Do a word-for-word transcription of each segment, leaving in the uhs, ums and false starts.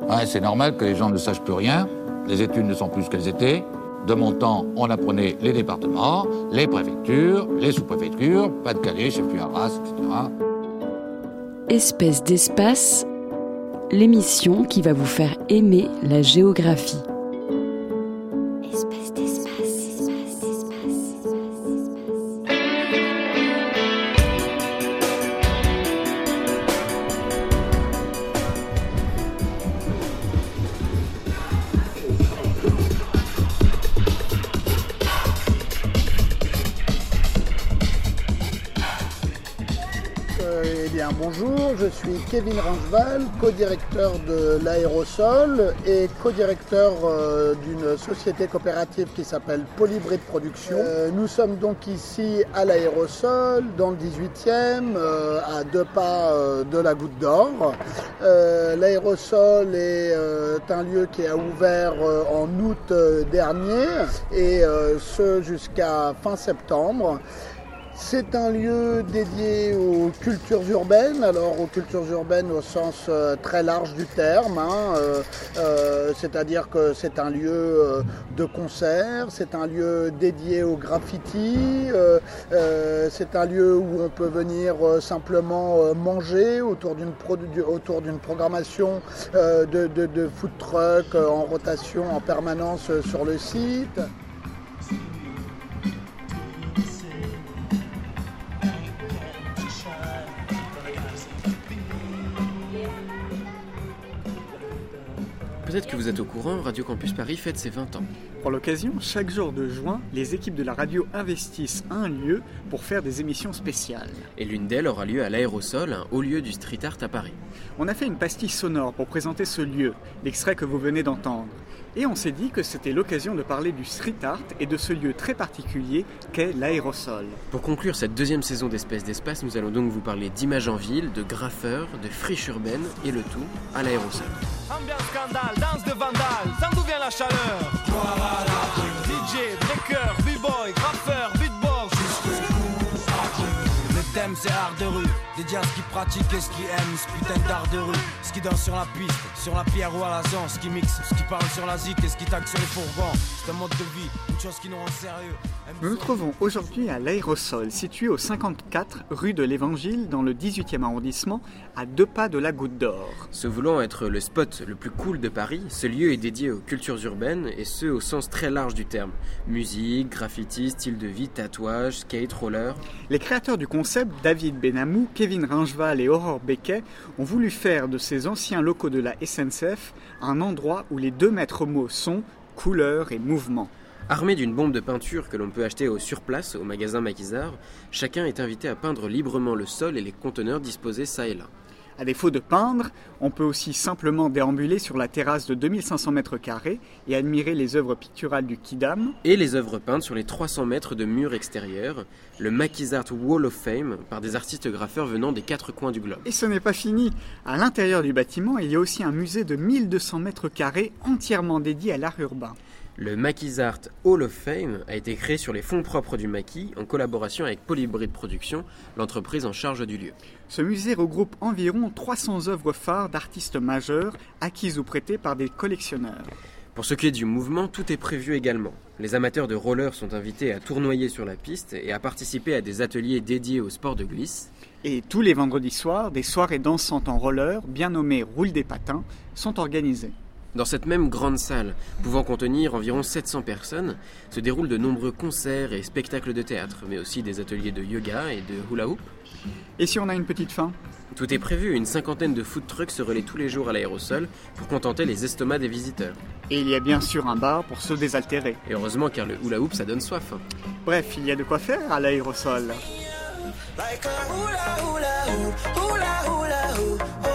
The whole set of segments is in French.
Ouais, c'est normal que les gens ne sachent plus rien. Les études ne sont plus ce qu'elles étaient. De mon temps, on apprenait les départements, les préfectures, les sous-préfectures, Pas-de-Calais, chef-lieu Arras, et cetera. Espèce d'espace, l'émission qui va vous faire aimer la géographie. Espèce d'espace, espèce d'espace. Eh bien, bonjour, je suis Kevin Rangeval, co-directeur de l'Aérosol et co-directeur euh, d'une société coopérative qui s'appelle Polybride Production. Euh, nous sommes donc ici à l'Aérosol, dans le dix-huitième, euh, à deux pas euh, de la Goutte d'Or. Euh, L'Aérosol est euh, un lieu qui a ouvert euh, en août euh, dernier et euh, ce jusqu'à fin septembre. C'est un lieu dédié aux cultures urbaines, alors aux cultures urbaines au sens euh, très large du terme, hein, euh, euh, c'est-à-dire que c'est un lieu euh, de concert, c'est un lieu dédié au graffiti, euh, euh, c'est un lieu où on peut venir euh, simplement euh, manger autour d'une, produ- autour d'une programmation euh, de, de, de food truck euh, en rotation en permanence euh, sur le site. Peut-être que vous êtes au courant, Radio Campus Paris fête ses vingt ans. Pour l'occasion, chaque jour de juin, les équipes de la radio investissent un lieu pour faire des émissions spéciales. Et l'une d'elles aura lieu à l'Aérosol, un haut lieu du street art à Paris. On a fait une pastille sonore pour présenter ce lieu, l'extrait que vous venez d'entendre. Et on s'est dit que c'était l'occasion de parler du street art et de ce lieu très particulier qu'est l'Aérosol. Pour conclure cette deuxième saison d'Espèce d'Espace, nous allons donc vous parler d'images en ville, de graffeurs, de friches urbaines et le tout à l'Aérosol. Ambiance scandale, danse de vandale, sans d'où vient la chaleur. D J, breaker, b-boy, graffeur, beatbox. Le thème c'est art de rue, dédié à ce qui pratique et ce qui aime, ce putain d'art de rue. Ce qui danse sur la piste, sur la pierre ou à la zone, ce qui mixe, ce qui parle sur la zik et ce qui taxe sur les fourgons. C'est un mode de vie, une chose qui nous rend sérieux. Nous nous trouvons aujourd'hui à l'Aérosol, situé au cinquante-quatre rue de l'Évangile, dans le dix-huitième arrondissement, à deux pas de la Goutte d'Or. Se voulant être le spot le plus cool de Paris, ce lieu est dédié aux cultures urbaines, et ce au sens très large du terme. Musique, graffiti, style de vie, tatouage, skate, roller. Les créateurs du concept, David Benamou, Kevin Rangeval et Aurore Becquet, ont voulu faire de ces anciens locaux de la S N C F un endroit où les deux maîtres mots sont couleur et mouvement. Armé d'une bombe de peinture que l'on peut acheter au surplace au magasin Maquisard, chacun est invité à peindre librement le sol et les conteneurs disposés ça et là. À défaut de peindre, on peut aussi simplement déambuler sur la terrasse de deux mille cinq cents mètres carrés et admirer les œuvres picturales du Quidam et les œuvres peintes sur les trois cents mètres de murs extérieurs, le Maquisard Wall of Fame, par des artistes graffeurs venant des quatre coins du globe. Et ce n'est pas fini. À l'intérieur du bâtiment, il y a aussi un musée de mille deux cents mètres carrés entièrement dédié à l'art urbain. Le Maquisard Hall of Fame a été créé sur les fonds propres du Maquis en collaboration avec Polybride Production, l'entreprise en charge du lieu. Ce musée regroupe environ trois cents œuvres phares d'artistes majeurs acquises ou prêtées par des collectionneurs. Pour ce qui est du mouvement, tout est prévu également. Les amateurs de roller sont invités à tournoyer sur la piste et à participer à des ateliers dédiés au sport de glisse. Et tous les vendredis soirs, des soirées dansantes en roller, bien nommées Roule des Patins, sont organisées. Dans cette même grande salle, pouvant contenir environ sept cents personnes, se déroulent de nombreux concerts et spectacles de théâtre, mais aussi des ateliers de yoga et de hula hoop. Et si on a une petite faim ? Tout est prévu, une cinquantaine de food trucks se relaient tous les jours à l'Aérosol pour contenter les estomacs des visiteurs. Et il y a bien sûr un bar pour se désaltérer. Et heureusement car le hula hoop ça donne soif. Bref, il y a de quoi faire à l'Aérosol. Like a hula hula hoop, hula hula hoop, oh,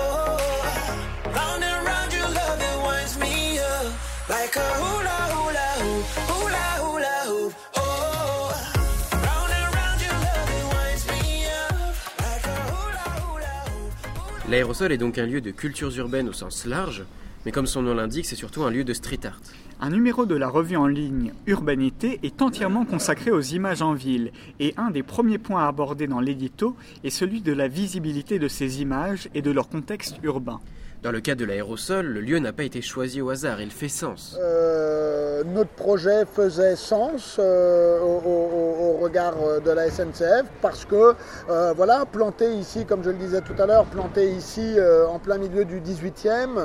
oh. Round and round your love it winds me up. Like a hula hula hoop, hula hula hoop, oh, oh. Round and round your love it winds me up. Like a hula hula hoop. L'Aérosol est donc un lieu de cultures urbaines au sens large, mais comme son nom l'indique, c'est surtout un lieu de street art. Un numéro de la revue en ligne Urbanité est entièrement consacré aux images en ville et un des premiers points à aborder dans l'édito est celui de la visibilité de ces images et de leur contexte urbain. Dans le cas de l'aérosol, le lieu n'a pas été choisi au hasard, il fait sens. Euh, notre projet faisait sens euh, au, au, au regard de la S N C F parce que, euh, voilà, planté ici, comme je le disais tout à l'heure, planté ici euh, en plein milieu du dix-huitième,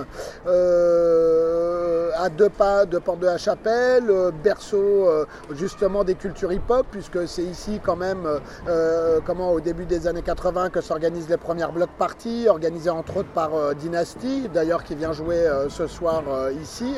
euh, à deux pas de Porte de la Chapelle, euh, berceau euh, justement des cultures hip-hop, puisque c'est ici quand même, euh, comment, au début des années quatre-vingts que s'organisent les premières block parties, organisées entre autres par euh, Dynasty, d'ailleurs qui vient jouer euh, ce soir euh, ici.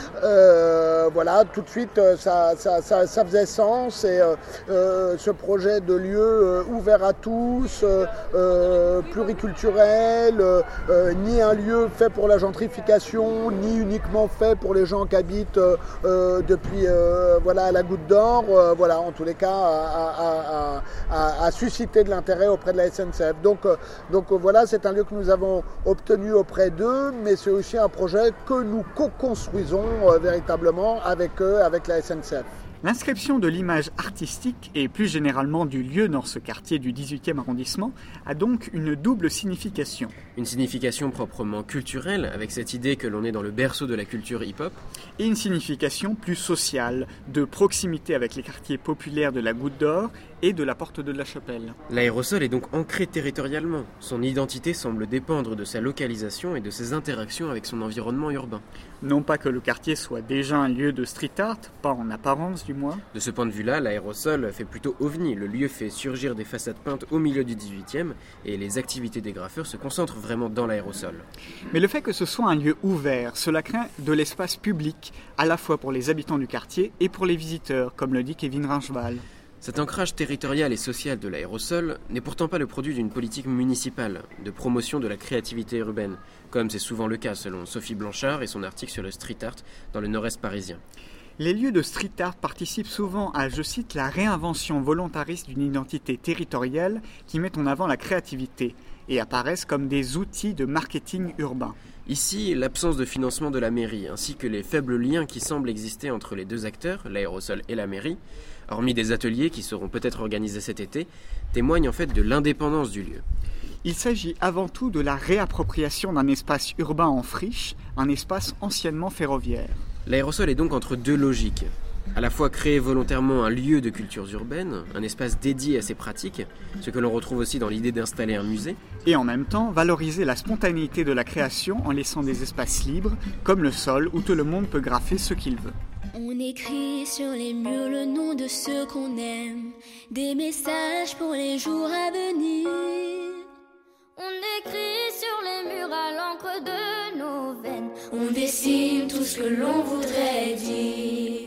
Euh, voilà, tout de suite euh, ça, ça, ça, ça faisait sens et euh, euh, ce projet de lieu euh, ouvert à tous, euh, euh, pluriculturel, euh, euh, ni un lieu fait pour la gentrification, ni uniquement fait pour les gens qui habitent euh, euh, depuis euh, voilà, à la Goutte d'Or, euh, voilà, en tous les cas à, à, à, à susciter de l'intérêt auprès de la S N C F. Donc, euh, donc euh, voilà, c'est un lieu que nous avons obtenu auprès d'eux, mais c'est aussi un projet que nous co-construisons euh, véritablement avec eux, avec la S N C F. L'inscription de l'image artistique et plus généralement du lieu dans ce quartier du dix-huitième arrondissement a donc une double signification. Une signification proprement culturelle, avec cette idée que l'on est dans le berceau de la culture hip-hop. Et une signification plus sociale, de proximité avec les quartiers populaires de la Goutte d'Or et de la Porte de la Chapelle. L'aérosol est donc ancré territorialement. Son identité semble dépendre de sa localisation et de ses interactions avec son environnement urbain. Non pas que le quartier soit déjà un lieu de street art, pas en apparence du moins. De ce point de vue-là, l'aérosol fait plutôt ovni. Le lieu fait surgir des façades peintes au milieu du dix-huitième et les activités des graffeurs se concentrent vraiment dans l'aérosol. Mais le fait que ce soit un lieu ouvert, cela crée de l'espace public, à la fois pour les habitants du quartier et pour les visiteurs, comme le dit Kevin Rinchval. Cet ancrage territorial et social de l'aérosol n'est pourtant pas le produit d'une politique municipale de promotion de la créativité urbaine, comme c'est souvent le cas selon Sophie Blanchard et son article sur le street art dans le nord-est parisien. Les lieux de street art participent souvent à, je cite, la réinvention volontariste d'une identité territoriale qui met en avant la créativité et apparaissent comme des outils de marketing urbain. Ici, l'absence de financement de la mairie, ainsi que les faibles liens qui semblent exister entre les deux acteurs, l'aérosol et la mairie, hormis des ateliers qui seront peut-être organisés cet été, témoignent en fait de l'indépendance du lieu. Il s'agit avant tout de la réappropriation d'un espace urbain en friche, un espace anciennement ferroviaire. L'aérosol est donc entre deux logiques. À la fois créer volontairement un lieu de cultures urbaines, un espace dédié à ces pratiques, ce que l'on retrouve aussi dans l'idée d'installer un musée. Et en même temps, valoriser la spontanéité de la création en laissant des espaces libres, comme le sol où tout le monde peut graffer ce qu'il veut. On écrit sur les murs le nom de ceux qu'on aime, des messages pour les jours à venir. On écrit sur les murs à l'encre de nos veines, on dessine tout ce que l'on voudrait dire.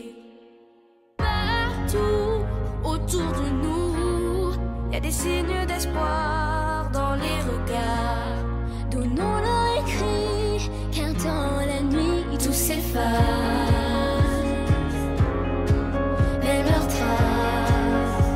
Partout autour de nous, y a des signes d'espoir dans les regards. Donnons-leur écrit qu'un temps la nuit tout s'efface. Même leurs traces.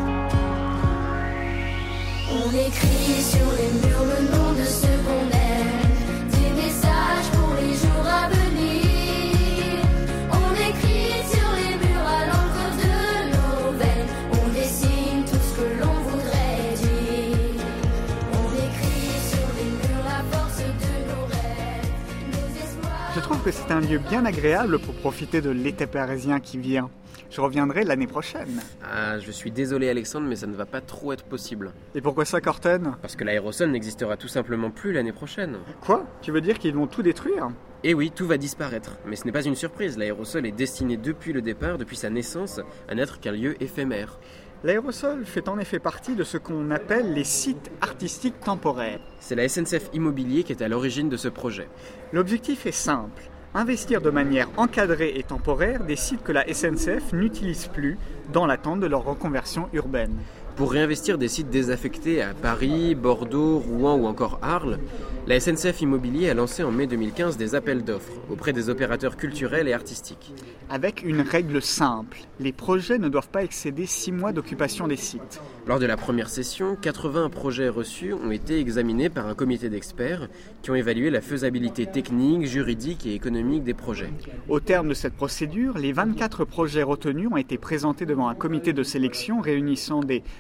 On écrit sur les murs le nom de ceux qu'on aime, des messages pour les jours à venir. On écrit sur les murs à l'encre de nos veines, on dessine tout ce que l'on voudrait dire. On écrit sur les murs la force de nos rêves, nos espoirs. Je trouve que c'est un lieu bien agréable pour profiter de l'été parisien qui vient. Je reviendrai l'année prochaine. Ah, je suis désolé Alexandre, mais ça ne va pas trop être possible. Et pourquoi ça, Corten ? Parce que l'aérosol n'existera tout simplement plus l'année prochaine. Quoi ? Tu veux dire qu'ils vont tout détruire ? Eh oui, tout va disparaître. Mais ce n'est pas une surprise, l'aérosol est destiné depuis le départ, depuis sa naissance, à n'être qu'un lieu éphémère. L'aérosol fait en effet partie de ce qu'on appelle les sites artistiques temporaires. C'est la S N C F Immobilier qui est à l'origine de ce projet. L'objectif est simple. Investir de manière encadrée et temporaire des sites que la S N C F n'utilise plus dans l'attente de leur reconversion urbaine. Pour réinvestir des sites désaffectés à Paris, Bordeaux, Rouen ou encore Arles, la S N C F Immobilier a lancé en mai deux mille quinze des appels d'offres auprès des opérateurs culturels et artistiques. Avec une règle simple, les projets ne doivent pas excéder six mois d'occupation des sites. Lors de la première session, quatre-vingts projets reçus ont été examinés par un comité d'experts qui ont évalué la faisabilité technique, juridique et économique des projets. Au terme de cette procédure, les vingt-quatre projets retenus ont été présentés devant un comité de sélection réunissant des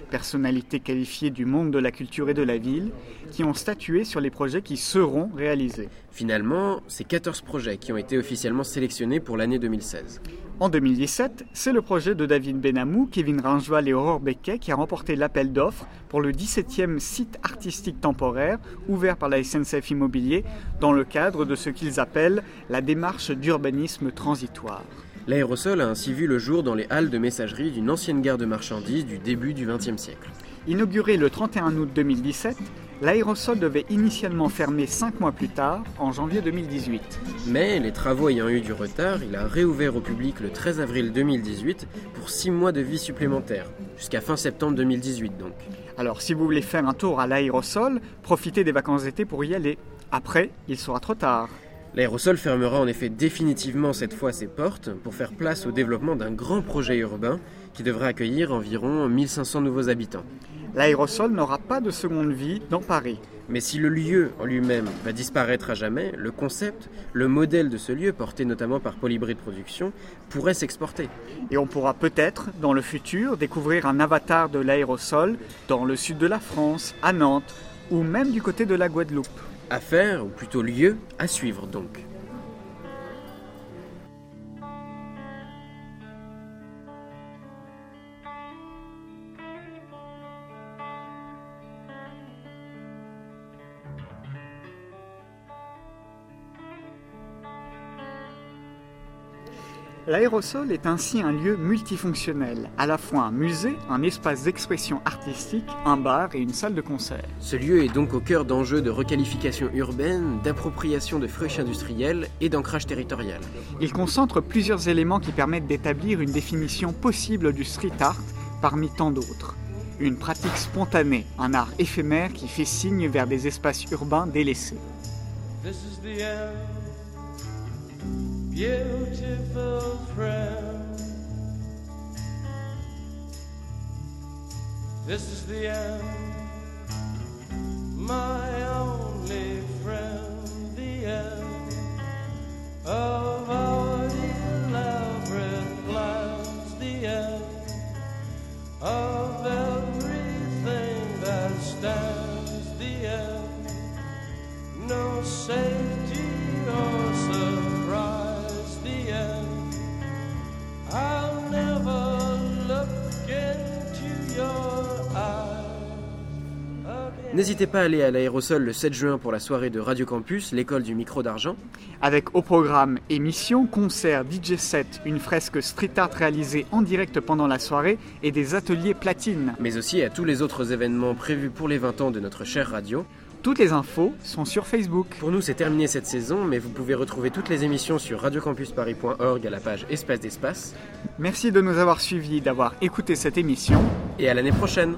personnalités qualifiées du monde de la culture et de la ville, qui ont statué sur les projets qui seront réalisés. Finalement, c'est quatorze projets qui ont été officiellement sélectionnés pour l'année deux mille seize. En deux mille dix-sept, c'est le projet de David Benamou, Kevin Rangeval et Aurore Becquet qui a remporté l'appel d'offres pour le dix-septième site artistique temporaire ouvert par la S N C F Immobilier dans le cadre de ce qu'ils appellent la démarche d'urbanisme transitoire. L'aérosol a ainsi vu le jour dans les halles de messagerie d'une ancienne gare de marchandises du début du vingtième siècle. Inauguré le trente et un août deux mille dix-sept, l'aérosol devait initialement fermer cinq mois plus tard, en janvier deux mille dix-huit. Mais, les travaux ayant eu du retard, il a réouvert au public le treize avril deux mille dix-huit pour six mois de vie supplémentaires, jusqu'à fin septembre deux mille dix-huit donc. Alors si vous voulez faire un tour à l'aérosol, profitez des vacances d'été pour y aller. Après, il sera trop tard. L'aérosol fermera en effet définitivement cette fois ses portes pour faire place au développement d'un grand projet urbain qui devrait accueillir environ mille cinq cents nouveaux habitants. L'aérosol n'aura pas de seconde vie dans Paris. Mais si le lieu en lui-même va disparaître à jamais, le concept, le modèle de ce lieu, porté notamment par Polybride Productions, pourrait s'exporter. Et on pourra peut-être, dans le futur, découvrir un avatar de l'aérosol dans le sud de la France, à Nantes, ou même du côté de la Guadeloupe. Affaire, ou plutôt lieu, à suivre donc. L'aérosol est ainsi un lieu multifonctionnel, à la fois un musée, un espace d'expression artistique, un bar et une salle de concert. Ce lieu est donc au cœur d'enjeux de requalification urbaine, d'appropriation de friches industrielles et d'ancrage territorial. Il concentre plusieurs éléments qui permettent d'établir une définition possible du street art parmi tant d'autres. Une pratique spontanée, un art éphémère qui fait signe vers des espaces urbains délaissés. This is the end, beautiful friend. This is the end, my only friend. The end of our elaborate plans. The end of everything that stands. The end, no safety or surprise. The end, I'll never look into your eyes again. N'hésitez pas à aller à l'aérosol le sept juin pour la soirée de Radio Campus, l'école du micro d'argent. Avec au programme émissions, concerts, D J sets, une fresque street art réalisée en direct pendant la soirée et des ateliers platine. Mais aussi à tous les autres événements prévus pour les vingt ans de notre chère radio. Toutes les infos sont sur Facebook. Pour nous, c'est terminé cette saison, mais vous pouvez retrouver toutes les émissions sur radiocampusparis point org à la page Espace d'Espace. Merci de nous avoir suivis, d'avoir écouté cette émission. Et à l'année prochaine.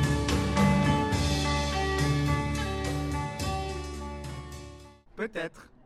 Peut-être.